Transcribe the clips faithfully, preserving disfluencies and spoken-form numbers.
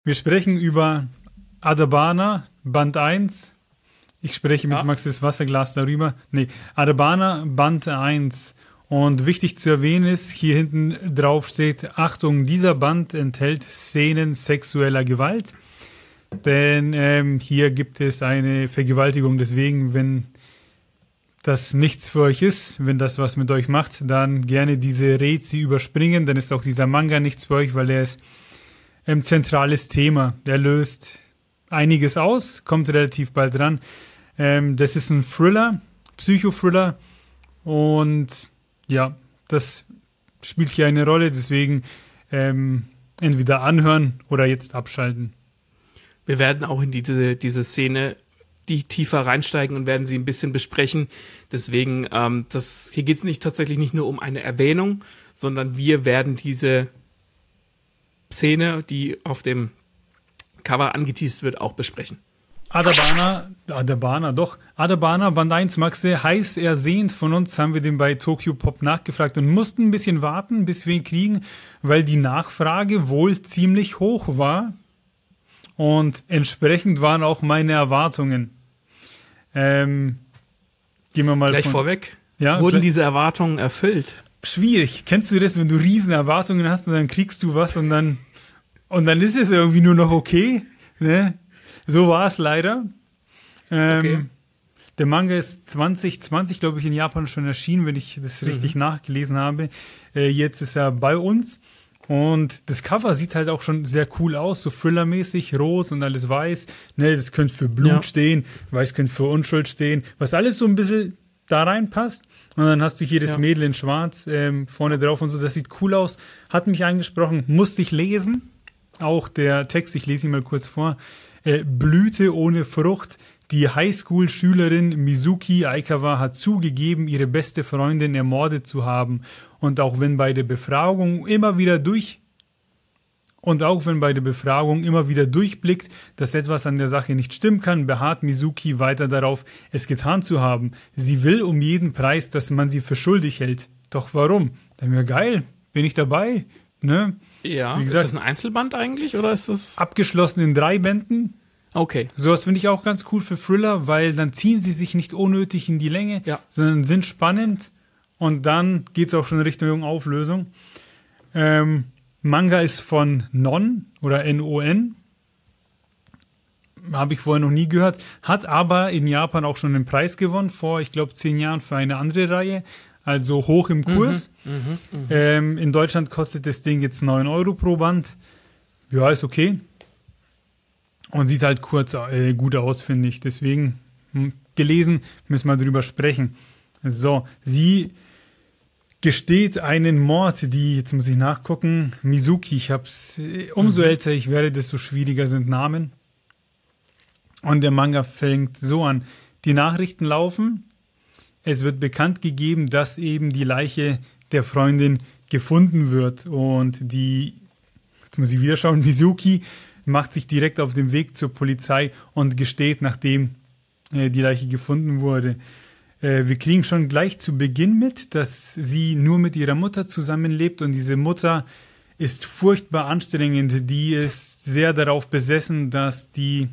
Wir sprechen über Adebana, Band eins. Ich spreche mit Ja. Max das Wasserglas darüber. Nee, Adebana, Band eins. Und wichtig zu erwähnen ist, hier hinten drauf steht, Achtung, dieser Band enthält Szenen sexueller Gewalt. Denn ähm, hier gibt es eine Vergewaltigung. Deswegen, wenn das nichts für euch ist, wenn das was mit euch macht, dann gerne diese Rätsel überspringen. Dann ist auch dieser Manga nichts für euch, weil er ist ein zentrales Thema. Der löst einiges aus, kommt relativ bald dran. Ähm, das ist ein Thriller, Psychothriller. Und ja, das spielt hier eine Rolle. Deswegen ähm, entweder anhören oder jetzt abschalten. Wir werden auch in diese, diese Szene die tiefer reinsteigen und werden sie ein bisschen besprechen. Deswegen, ähm, das, hier geht es nicht tatsächlich nicht nur um eine Erwähnung, sondern wir werden diese Szene, die auf dem Cover angeteased wird, auch besprechen. Adebana, Adebana, doch. Adebana, Band eins, Maxe, heiß ersehnt von uns, haben wir den bei Tokyo Pop nachgefragt und mussten ein bisschen warten, bis wir ihn kriegen, weil die Nachfrage wohl ziemlich hoch war. Und entsprechend waren auch meine Erwartungen. Ähm, gehen wir mal Gleich von, vorweg, ja, wurden gleich- diese Erwartungen erfüllt? Schwierig. Kennst du das, wenn du riesen Erwartungen hast und dann kriegst du was und dann und dann ist es irgendwie nur noch okay? Ne? So war es leider. Ähm, Okay. Der Manga ist zwanzig zwanzig, glaube ich, in Japan schon erschienen, wenn ich das richtig nachgelesen habe. Äh, jetzt ist er bei uns. Und das Cover sieht halt auch schon sehr cool aus, so thrillermäßig, rot und alles weiß. Ne, das könnte für Blut Ja. stehen, weiß könnte für Unschuld stehen, was alles so ein bisschen da reinpasst. Und dann hast du hier das Ja. Mädel in schwarz ähm, vorne drauf und so. Das sieht cool aus, hat mich angesprochen, musste ich lesen. Auch der Text, ich lese ihn mal kurz vor. Äh, Blüte ohne Frucht. Die Highschool-Schülerin Mizuki Aikawa hat zugegeben, ihre beste Freundin ermordet zu haben. Und auch wenn bei der Befragung immer wieder durch und auch wenn bei der Befragung immer wieder durchblickt, dass etwas an der Sache nicht stimmen kann, beharrt Mizuki weiter darauf, es getan zu haben. Sie will um jeden Preis, dass man sie für schuldig hält. Doch warum? Dann wäre geil, bin ich dabei. Ne? Ja, Wie ist gesagt- das ein Einzelband eigentlich oder ist das... Abgeschlossen in drei Bänden. Okay, Sowas finde ich auch ganz cool für Thriller, weil dann ziehen sie sich nicht unnötig in die Länge, Ja. sondern sind spannend und dann geht es auch schon Richtung Auflösung. Ähm, Manga ist von Non oder N O N. Habe ich vorher noch nie gehört. Hat aber in Japan auch schon einen Preis gewonnen, vor, ich glaube, zehn Jahren für eine andere Reihe. Also hoch im Kurs. Ähm, in Deutschland kostet das Ding jetzt neun Euro pro Band. Ja, ist okay. Und sieht halt kurz äh, gut aus, finde ich. Deswegen hm, gelesen, müssen wir drüber sprechen. So, sie gesteht einen Mord, die, jetzt muss ich nachgucken, Mizuki, ich hab's, äh, umso älter ich werde, desto schwieriger sind Namen. Und der Manga fängt so an. Die Nachrichten laufen. Es wird bekannt gegeben, dass eben die Leiche der Freundin gefunden wird. Und die, jetzt muss ich wieder schauen, Mizuki macht sich direkt auf den Weg zur Polizei und gesteht, nachdem äh, die Leiche gefunden wurde. Äh, wir kriegen schon gleich zu Beginn mit, dass sie nur mit ihrer Mutter zusammenlebt und diese Mutter ist furchtbar anstrengend. Die ist sehr darauf besessen, dass die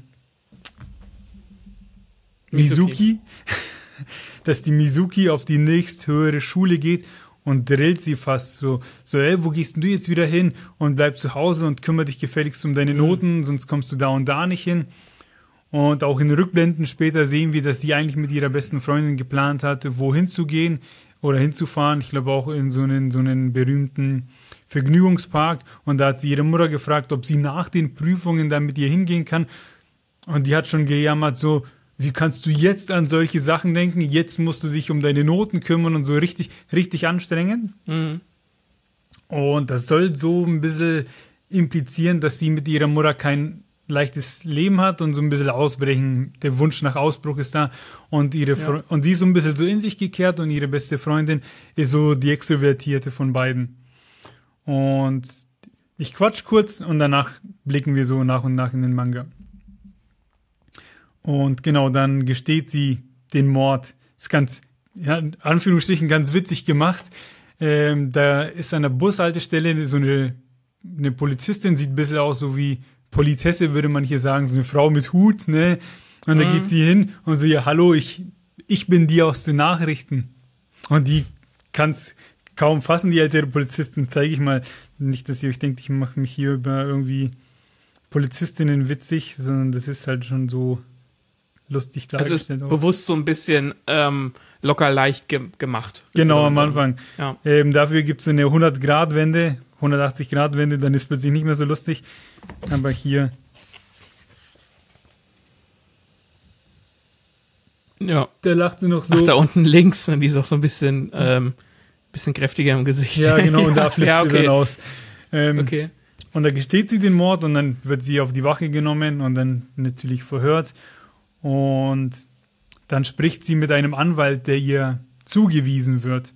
Mizuki, dass die Mizuki auf die nächsthöhere Schule geht und drillt sie fast so, so, ey, wo gehst denn du jetzt wieder hin? Und bleib zu Hause und kümmere dich gefälligst um deine Noten, sonst kommst du da und da nicht hin. Und auch in Rückblenden später sehen wir, dass sie eigentlich mit ihrer besten Freundin geplant hatte, wohin zu gehen oder hinzufahren. Ich glaube auch in so einen, so einen berühmten Vergnügungspark. Und da hat sie ihre Mutter gefragt, ob sie nach den Prüfungen dann mit ihr hingehen kann. Und die hat schon gejammert, so, wie kannst du jetzt an solche Sachen denken? Jetzt musst du dich um deine Noten kümmern und so richtig, richtig anstrengen. Mhm. Und das soll so ein bisschen implizieren, dass sie mit ihrer Mutter kein leichtes Leben hat und so ein bisschen ausbrechen. Der Wunsch nach Ausbruch ist da. Und, ihre Fre- Ja. und sie ist so ein bisschen so in sich gekehrt und ihre beste Freundin ist so die Extrovertierte von beiden. Und ich quatsch kurz und danach blicken wir so nach und nach in den Manga. Und genau, dann gesteht sie den Mord. Ist ganz, ja, in Anführungsstrichen ganz witzig gemacht. Ähm, da ist an der Bushaltestelle so eine, eine Polizistin, sieht ein bisschen aus so wie Politesse, würde man hier sagen, so eine Frau mit Hut, ne? Und mhm. da geht sie hin und so, ja, hallo, ich, ich bin die aus den Nachrichten. Und die kann's kaum fassen, die ältere Polizistin, zeige ich mal. Nicht, dass ihr euch denkt, ich mache mich hier über irgendwie Polizistinnen witzig, sondern das ist halt schon so lustig dargestellt. Also ist bewusst so ein bisschen ähm, locker leicht ge- gemacht. Genau, am Anfang. Ja. Ähm, dafür gibt es eine hundert-Grad-Wende, hundertachtzig-Grad-Wende, dann ist es plötzlich nicht mehr so lustig. Aber hier... Ja. Da lacht sie noch so. Ach, da unten links, die ist auch so ein bisschen, ähm, bisschen kräftiger im Gesicht. Ja, genau, und da flippt ja, okay. sie dann aus. Ähm, okay. Und da gesteht sie den Mord und dann wird sie auf die Wache genommen und dann natürlich verhört. Und dann spricht sie mit einem Anwalt, der ihr zugewiesen wird.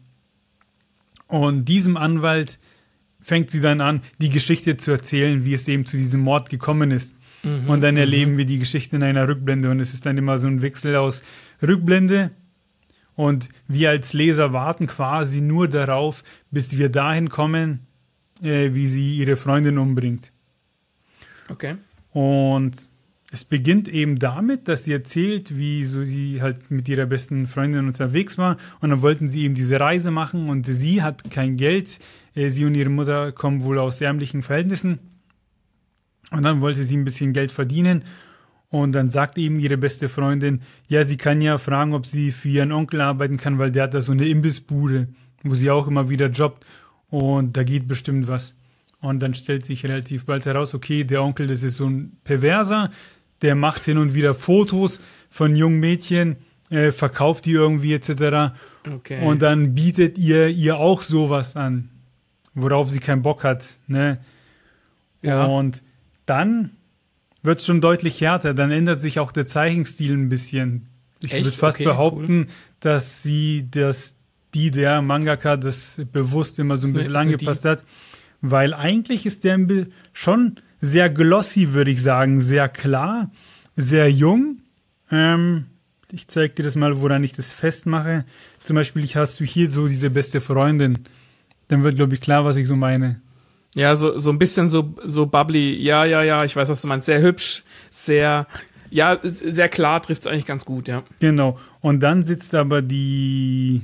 Und diesem Anwalt fängt sie dann an, die Geschichte zu erzählen, wie es eben zu diesem Mord gekommen ist. Mhm, und dann erleben mhm. wir die Geschichte in einer Rückblende und es ist dann immer so ein Wechsel aus Rückblende und wir als Leser warten quasi nur darauf, bis wir dahin kommen, äh, wie sie ihre Freundin umbringt. Okay. Und es beginnt eben damit, dass sie erzählt, wie so sie halt mit ihrer besten Freundin unterwegs war und dann wollten sie eben diese Reise machen und sie hat kein Geld. Äh, sie und ihre Mutter kommen wohl aus ärmlichen Verhältnissen. Und dann wollte sie ein bisschen Geld verdienen und dann sagt eben ihre beste Freundin, ja, sie kann ja fragen, ob sie für ihren Onkel arbeiten kann, weil der hat da so eine Imbissbude, wo sie auch immer wieder jobbt und da geht bestimmt was. Und dann stellt sich relativ bald heraus, okay, der Onkel, das ist so ein Perverser, der macht hin und wieder Fotos von jungen Mädchen, äh, verkauft die irgendwie et cetera. Okay. Und dann bietet ihr ihr auch sowas an, worauf sie keinen Bock hat, ne? Ja. Und dann wird es schon deutlich härter. Dann ändert sich auch der Zeichenstil ein bisschen. Ich würde fast okay, behaupten, cool. dass sie, dass die, der Mangaka, das bewusst immer so ein bisschen angepasst hat. Weil eigentlich ist der schon sehr glossy, würde ich sagen. Sehr klar, sehr jung. Ähm, ich zeige dir das mal, woran ich das festmache. Zum Beispiel, ich hast du hier so diese beste Freundin. Dann wird, glaube ich, klar, was ich so meine. Ja, so, so ein bisschen so, so bubbly. Ja, ja, ja, ich weiß, was du meinst. Sehr hübsch, sehr, ja, sehr klar, trifft es eigentlich ganz gut, ja. Genau. Und dann sitzt aber die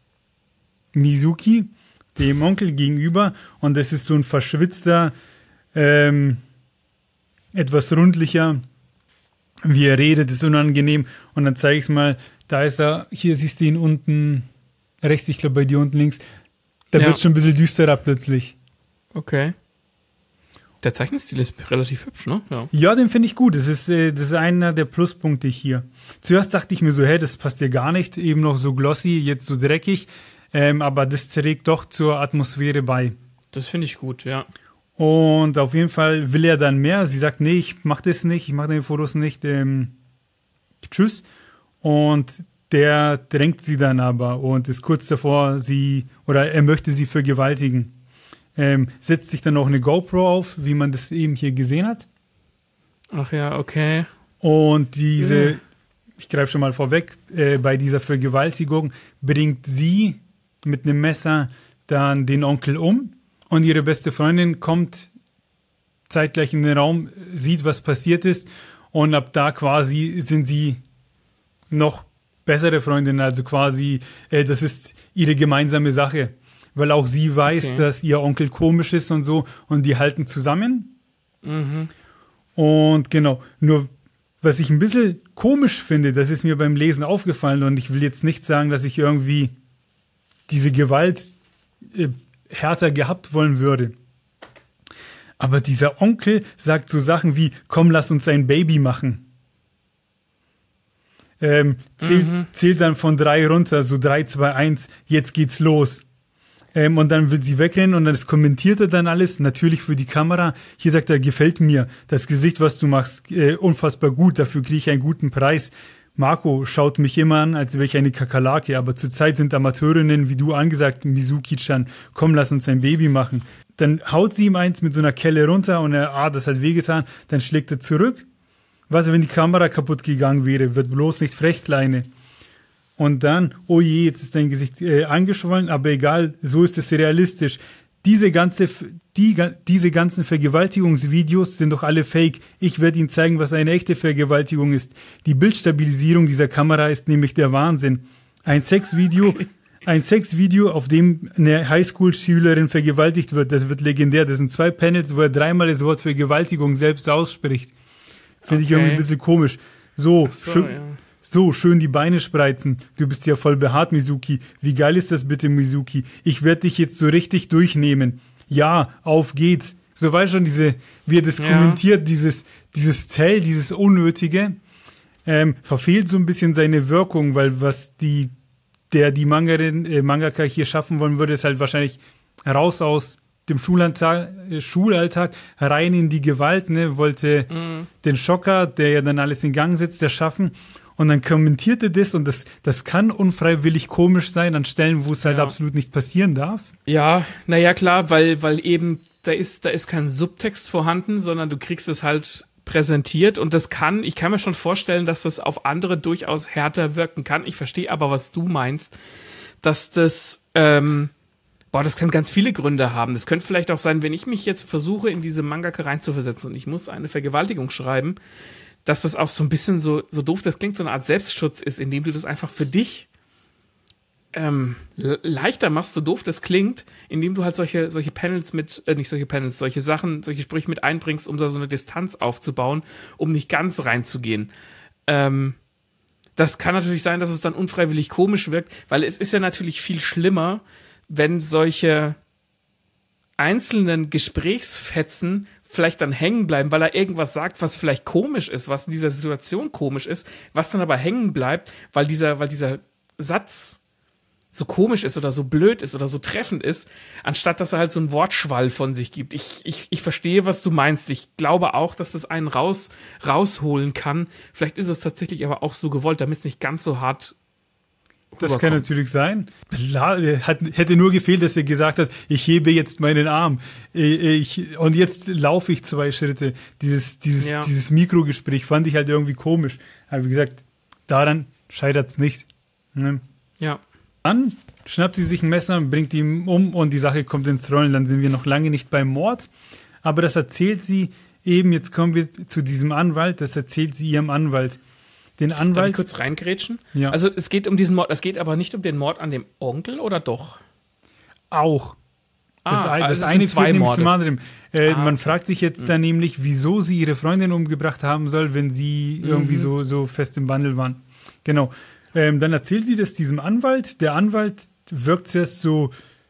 Mizuki dem Onkel gegenüber und das ist so ein verschwitzter, ähm, etwas rundlicher, wie er redet, ist unangenehm. Und dann zeige ich es mal, da ist er, hier siehst du ihn unten rechts, ich glaube bei dir unten links, da ja. wird schon ein bisschen düsterer plötzlich. Okay. Der Zeichenstil ist relativ hübsch, ne? Ja, ja, den finde ich gut. Das ist, äh, das ist einer der Pluspunkte hier. Zuerst dachte ich mir so, hä, das passt dir gar nicht. Eben noch so glossy, jetzt so dreckig. Ähm, aber das trägt doch zur Atmosphäre bei. Das finde ich gut, ja. Und auf jeden Fall will er dann mehr. Sie sagt, nee, ich mach das nicht, ich mache die Fotos nicht. Ähm, tschüss. Und der drängt sie dann aber und ist kurz davor, sie, oder er möchte sie vergewaltigen. Ähm, setzt sich dann auch eine GoPro auf, wie man das eben hier gesehen hat. Ach ja, okay. Und diese, ja. ich greife schon mal vorweg, äh, bei dieser Vergewaltigung bringt sie mit einem Messer dann den Onkel um und ihre beste Freundin kommt zeitgleich in den Raum, sieht, was passiert ist und ab da quasi sind sie noch bessere Freundinnen, also quasi, äh, das ist ihre gemeinsame Sache. Weil auch sie weiß, okay. dass ihr Onkel komisch ist und so und die halten zusammen. Mhm. Und genau, nur was ich ein bisschen komisch finde, das ist mir beim Lesen aufgefallen und ich will jetzt nicht sagen, dass ich irgendwie diese Gewalt äh, härter gehabt wollen würde. Aber dieser Onkel sagt so Sachen wie, komm, lass uns ein Baby machen. Ähm, zählt, mhm. zählt dann von drei runter, so drei, zwei, eins, jetzt geht's los. Ähm, und dann will sie wegrennen und das kommentiert er dann alles, natürlich für die Kamera. Hier sagt er, gefällt mir das Gesicht, was du machst, äh, unfassbar gut, dafür kriege ich einen guten Preis. Marco schaut mich immer an, als wäre ich eine Kakerlake, aber zurzeit sind Amateurinnen, wie du angesagt, Mizuki-chan, komm, lass uns ein Baby machen. Dann haut sie ihm eins mit so einer Kelle runter und er, ah, das hat wehgetan, dann schlägt er zurück. Was, wenn die Kamera kaputt gegangen wäre, wird bloß nicht frech, Kleine. Und dann, oh je, jetzt ist dein Gesicht äh, angeschwollen, aber egal, so ist es realistisch. diese ganze, die, diese ganzen Vergewaltigungsvideos sind doch alle fake. Ich werde Ihnen zeigen, was eine echte Vergewaltigung ist. Die Bildstabilisierung dieser Kamera ist nämlich der Wahnsinn. Ein Sexvideo, okay. ein Sexvideo, auf dem eine Highschool-Schülerin vergewaltigt wird, das wird legendär. Das sind zwei Panels, wo er dreimal das Wort Vergewaltigung selbst ausspricht. Finde okay. ich irgendwie ein bisschen komisch. So, so, schön, ja. so, schön die Beine spreizen. Du bist ja voll behaart, Mizuki. Wie geil ist das bitte, Mizuki? Ich werde dich jetzt so richtig durchnehmen. Ja, auf geht's. So war schon diese, wie er das ja. kommentiert, dieses, dieses Zell, dieses Unnötige, ähm, verfehlt so ein bisschen seine Wirkung, weil was die, der die Mangarin, äh, Mangaka hier schaffen wollen würde, ist halt wahrscheinlich raus aus dem Schulalltag, äh, Schulalltag rein in die Gewalt, ne, wollte mhm. den Schocker, der ja dann alles in Gang setzt, der schaffen. Und dann kommentiert er das und das, das kann unfreiwillig komisch sein an Stellen, wo es halt ja. absolut nicht passieren darf. Ja, naja, klar, weil, weil eben da ist, da ist kein Subtext vorhanden, sondern du kriegst es halt präsentiert und das kann, ich kann mir schon vorstellen, dass das auf andere durchaus härter wirken kann. Ich verstehe aber, was du meinst, dass das, ähm, boah, das kann ganz viele Gründe haben. Das könnte vielleicht auch sein, wenn ich mich jetzt versuche, in diese Mangaka reinzuversetzen und ich muss eine Vergewaltigung schreiben, dass das auch so ein bisschen so, so doof, das klingt, so eine Art Selbstschutz ist, indem du das einfach für dich ähm, leichter machst, so doof das klingt, indem du halt solche, solche Panels mit, äh, nicht solche Panels, solche Sachen, solche Sprüche mit einbringst, um da so eine Distanz aufzubauen, um nicht ganz reinzugehen. Ähm, das kann natürlich sein, dass es dann unfreiwillig komisch wirkt, weil es ist ja natürlich viel schlimmer, wenn solche einzelnen Gesprächsfetzen vielleicht dann hängen bleiben, weil er irgendwas sagt, was vielleicht komisch ist, was in dieser Situation komisch ist, was dann aber hängen bleibt, weil dieser, weil dieser Satz so komisch ist oder so blöd ist oder so treffend ist, anstatt dass er halt so einen Wortschwall von sich gibt. Ich, ich, ich verstehe, was du meinst. Ich glaube auch, dass das einen raus, rausholen kann. Vielleicht ist es tatsächlich aber auch so gewollt, damit es nicht ganz so hart Das kann natürlich sein. Hat, hätte nur gefehlt, dass er gesagt hat, ich hebe jetzt meinen Arm. Ich, und jetzt laufe ich zwei Schritte. Dieses, dieses, ja. dieses Mikrogespräch fand ich halt irgendwie komisch. Aber wie gesagt, daran scheitert es nicht. Ne? Ja. Dann schnappt sie sich ein Messer, bringt ihn um und die Sache kommt ins Rollen. Dann sind wir noch lange nicht beim Mord. Aber das erzählt sie eben, jetzt kommen wir zu diesem Anwalt, das erzählt sie ihrem Anwalt. Den Anwalt. Darf ich kurz reingrätschen? Ja. Also es geht um diesen Mord, es geht aber nicht um den Mord an dem Onkel, oder doch? Auch. Das, ah, ein, das also eine zwei führt nämlich Morde. zum anderen. Äh, ah, man okay. fragt sich jetzt mhm. dann nämlich, wieso sie ihre Freundin umgebracht haben soll, wenn sie mhm. irgendwie so, so fest im Wandel waren. Genau. Ähm, dann erzählt sie das diesem Anwalt. Der Anwalt wirkt zuerst so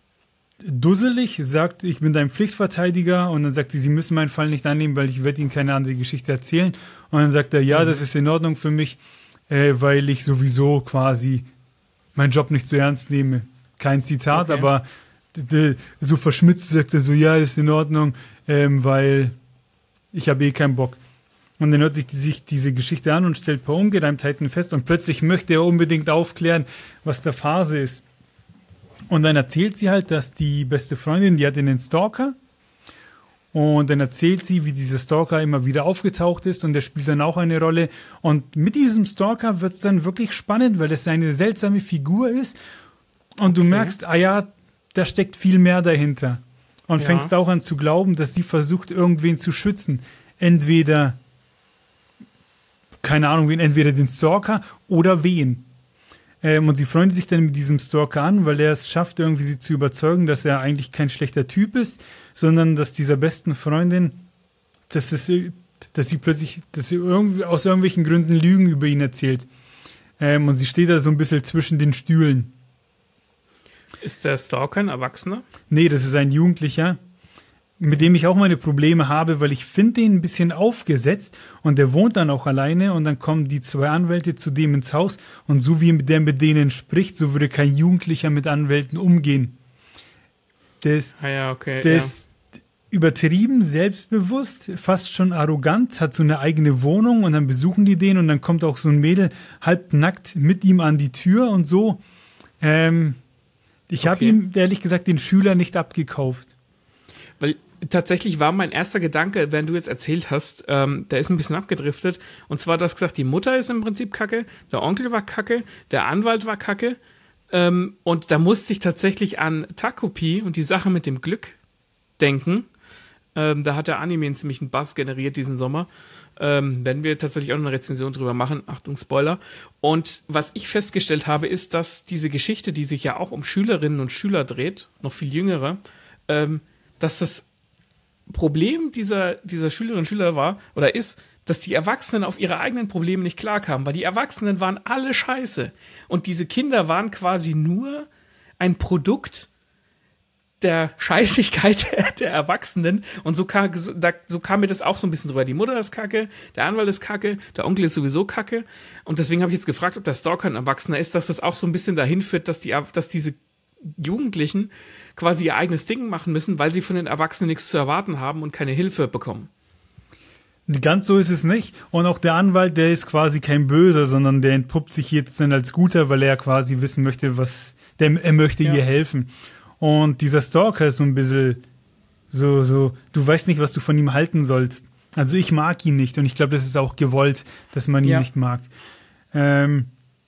dusselig, sagt, ich bin dein Pflichtverteidiger, und dann sagt sie, sie müssen meinen Fall nicht annehmen, weil ich werde ihnen keine andere Geschichte erzählen. Und dann sagt er, ja, mhm. das ist in Ordnung für mich, äh, weil ich sowieso quasi meinen Job nicht so ernst nehme. Kein Zitat, okay. aber d- d- so verschmitzt sagt er so, ja, das ist in Ordnung, ähm, weil ich habe eh keinen Bock. Und dann hört sich, die, sich diese Geschichte an und stellt ein paar Ungereimtheiten fest und plötzlich möchte er unbedingt aufklären, was der Phase ist. Und dann erzählt sie halt, dass die beste Freundin, die hat einen Stalker. Und dann erzählt sie, wie dieser Stalker immer wieder aufgetaucht ist und der spielt dann auch eine Rolle. Und mit diesem Stalker wird es dann wirklich spannend, weil das eine seltsame Figur ist. Und okay. du merkst, ah ja, da steckt viel mehr dahinter. Und ja. fängst auch an zu glauben, dass sie versucht, irgendwen zu schützen. Entweder, keine Ahnung wen, entweder den Stalker oder wen. Ähm, und sie freundet sich dann mit diesem Stalker an, weil er es schafft, irgendwie sie zu überzeugen, dass er eigentlich kein schlechter Typ ist, sondern dass dieser besten Freundin, dass, es, dass sie plötzlich, dass sie irgendwie aus irgendwelchen Gründen Lügen über ihn erzählt. Ähm, und sie steht da so ein bisschen zwischen den Stühlen. Ist der Stalker ein Erwachsener? Nee, das ist ein Jugendlicher, mit dem ich auch meine Probleme habe, weil ich finde den ein bisschen aufgesetzt und der wohnt dann auch alleine und dann kommen die zwei Anwälte zu dem ins Haus und so wie der mit denen spricht, so würde kein Jugendlicher mit Anwälten umgehen. Der ist, ah ja, okay, der ja. ist übertrieben, selbstbewusst, fast schon arrogant, hat so eine eigene Wohnung und dann besuchen die den und dann kommt auch so ein Mädel halbnackt mit ihm an die Tür und so. Ähm, ich okay. habe ihm ehrlich gesagt den Schüler nicht abgekauft. Weil tatsächlich war mein erster Gedanke, wenn du jetzt erzählt hast, ähm, der ist ein bisschen abgedriftet. Und zwar, dass gesagt, die Mutter ist im Prinzip kacke, der Onkel war kacke, der Anwalt war kacke. Ähm, und da musste ich tatsächlich an Takopi und die Sache mit dem Glück denken. Ähm, da hat der Anime einen ziemlichen Buzz generiert diesen Sommer. Ähm, werden wir tatsächlich auch eine Rezension drüber machen. Achtung, Spoiler. Und was ich festgestellt habe, ist, dass diese Geschichte, die sich ja auch um Schülerinnen und Schüler dreht, noch viel jüngere, ähm, dass das Problem dieser, dieser Schülerinnen und Schüler war oder ist, dass die Erwachsenen auf ihre eigenen Probleme nicht klarkamen, weil die Erwachsenen waren alle scheiße. Und diese Kinder waren quasi nur ein Produkt der Scheißigkeit der, der Erwachsenen. Und so kam, so, da, so kam mir das auch so ein bisschen drüber. Die Mutter ist kacke, der Anwalt ist kacke, der Onkel ist sowieso kacke. Und deswegen habe ich jetzt gefragt, ob der Stalker ein Erwachsener ist, dass das auch so ein bisschen dahin führt, dass, die, dass diese Jugendlichen quasi ihr eigenes Ding machen müssen, weil sie von den Erwachsenen nichts zu erwarten haben und keine Hilfe bekommen. Ganz so ist es nicht. Und auch der Anwalt, der ist quasi kein Böser, sondern der entpuppt sich jetzt dann als Guter, weil er quasi wissen möchte, was, der, er möchte ja. ihr helfen. Und dieser Stalker ist so ein bisschen so, so, du weißt nicht, was du von ihm halten sollst. Also ich mag ihn nicht und ich glaube, das ist auch gewollt, dass man ihn ja. nicht mag. Ähm,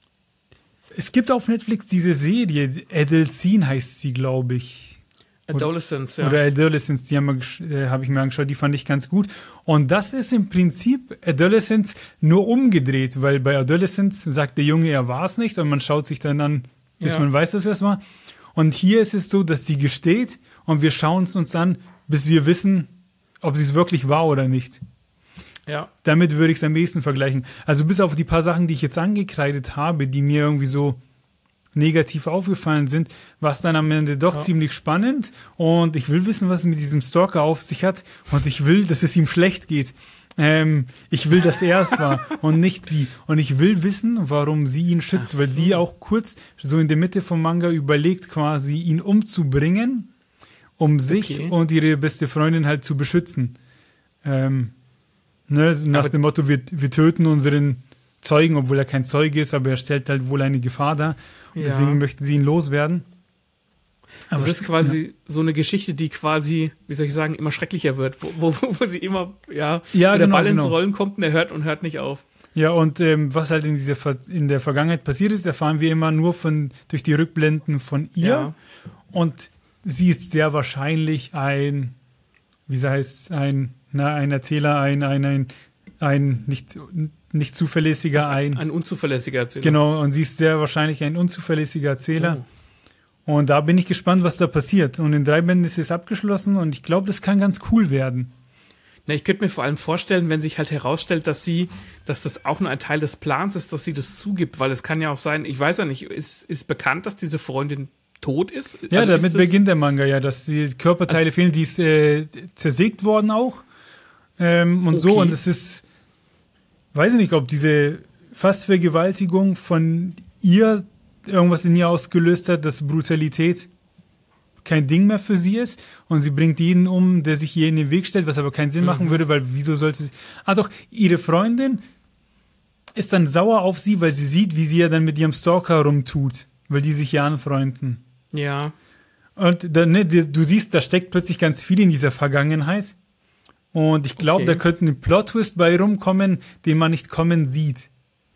es gibt auf Netflix diese Serie, Adolescence heißt sie, glaube ich. Adolescence, ja. Oder Adolescence, die habe äh, hab ich mir angeschaut, die fand ich ganz gut. Und das ist im Prinzip Adolescence nur umgedreht, weil bei Adolescence sagt der Junge, er war es nicht und man schaut sich dann an, bis ja. man weiß, dass er es war. Und hier ist es so, dass sie gesteht und wir schauen es uns an, bis wir wissen, ob sie es wirklich war oder nicht. Ja. Damit würde ich es am ehesten vergleichen. Also bis auf die paar Sachen, die ich jetzt angekreidet habe, die mir irgendwie so negativ aufgefallen sind, war es dann am Ende doch ja. ziemlich spannend und ich will wissen, was es mit diesem Stalker auf sich hat und ich will, dass es ihm schlecht geht. Ähm, ich will, dass er es war und nicht sie. Und ich will wissen, warum sie ihn schützt, so. Weil sie auch kurz so in der Mitte vom Manga überlegt, quasi ihn umzubringen, um sich okay. und ihre beste Freundin halt zu beschützen. Ähm, ne, nach aber dem Motto, wir, wir töten unseren Zeugen, obwohl er kein Zeuge ist, aber er stellt halt wohl eine Gefahr dar. Und ja. deswegen möchten sie ihn loswerden. Aber das ist quasi ja. so eine Geschichte, die quasi, wie soll ich sagen, immer schrecklicher wird, wo, wo, wo sie immer, ja, ja wenn genau, der Ball ins genau. Rollen kommt und er hört und hört nicht auf. Ja, und ähm, was halt in dieser in der Vergangenheit passiert ist, erfahren wir immer nur von durch die Rückblenden von ihr. Ja. Und sie ist sehr wahrscheinlich ein, wie heißt ein, na, ein Erzähler, ein, ein, ein, ein nicht, nicht zuverlässiger, ein... Ein unzuverlässiger Erzähler. Genau, und sie ist sehr wahrscheinlich ein unzuverlässiger Erzähler. Oh. Und da bin ich gespannt, was da passiert. Und in drei Bänden ist es abgeschlossen und ich glaube, das kann ganz cool werden. Na, ich könnte mir vor allem vorstellen, wenn sich halt herausstellt, dass sie, dass das auch nur ein Teil des Plans ist, dass sie das zugibt, weil es kann ja auch sein, ich weiß ja nicht, ist, ist bekannt, dass diese Freundin tot ist? Ja, also damit beginnt der Manga ja, dass die Körperteile also, fehlen, die ist äh, zersägt worden auch. Ähm, und okay. so, und es ist, weiß ich nicht, ob diese Fastvergewaltigung von ihr irgendwas in ihr ausgelöst hat, dass Brutalität kein Ding mehr für sie ist und sie bringt jeden um, der sich ihr in den Weg stellt, was aber keinen Sinn mhm. machen würde, weil wieso sollte sie... Ah doch, ihre Freundin ist dann sauer auf sie, weil sie sieht, wie sie ja dann mit ihrem Stalker rumtut, weil die sich ja anfreunden. Ja. Und dann, ne, du siehst, da steckt plötzlich ganz viel in dieser Vergangenheit und ich glaube, okay. da könnte ein Plot-Twist bei rumkommen, den man nicht kommen sieht.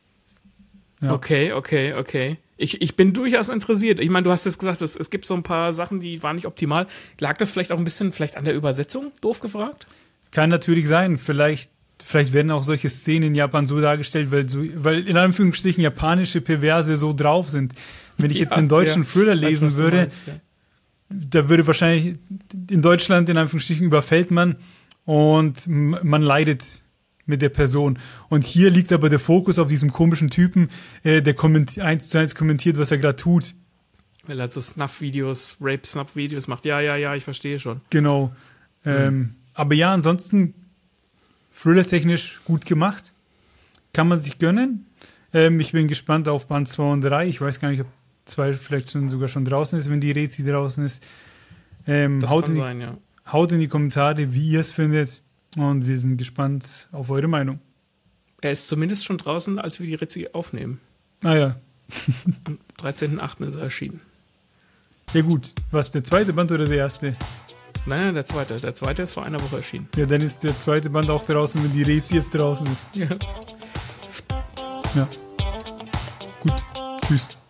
Ja. Okay, okay, okay. Ich, ich bin durchaus interessiert. Ich meine, du hast jetzt gesagt, es, es gibt so ein paar Sachen, die waren nicht optimal. Lag das vielleicht auch ein bisschen vielleicht an der Übersetzung? Doof gefragt? Kann natürlich sein. Vielleicht, vielleicht werden auch solche Szenen in Japan so dargestellt, weil, so, weil in Anführungsstrichen japanische Perverse so drauf sind. Wenn ich ja, jetzt den deutschen Thriller lesen weiß, würde, meinst, ja. da würde wahrscheinlich in Deutschland in Anführungsstrichen überfällt man und man leidet mit der Person. Und hier liegt aber der Fokus auf diesem komischen Typen, äh, der kommenti- eins zu eins kommentiert, was er gerade tut. Weil er so Snuff-Videos, Rape-Snuff-Videos macht. Ja, ja, ja, ich verstehe schon. Genau. Ähm, mhm. Aber ja, ansonsten thriller-technisch gut gemacht. Kann man sich gönnen. Ähm, ich bin gespannt auf Band zwei und drei. Ich weiß gar nicht, ob zwei vielleicht schon sogar schon draußen ist, wenn die Rezi draußen ist. Ähm, das haut kann in die, sein, ja. Haut in die Kommentare, wie ihr es findet. Und wir sind gespannt auf eure Meinung. Er ist zumindest schon draußen, als wir die Rezi aufnehmen. Ah ja. Am dreizehnten achten ist er erschienen. Ja gut. Was, der zweite Band oder der erste? Nein, nein, der zweite. Der zweite ist vor einer Woche erschienen. Ja, dann ist der zweite Band auch draußen, wenn die Rezi jetzt draußen ist. Ja. Ja. Gut. Tschüss.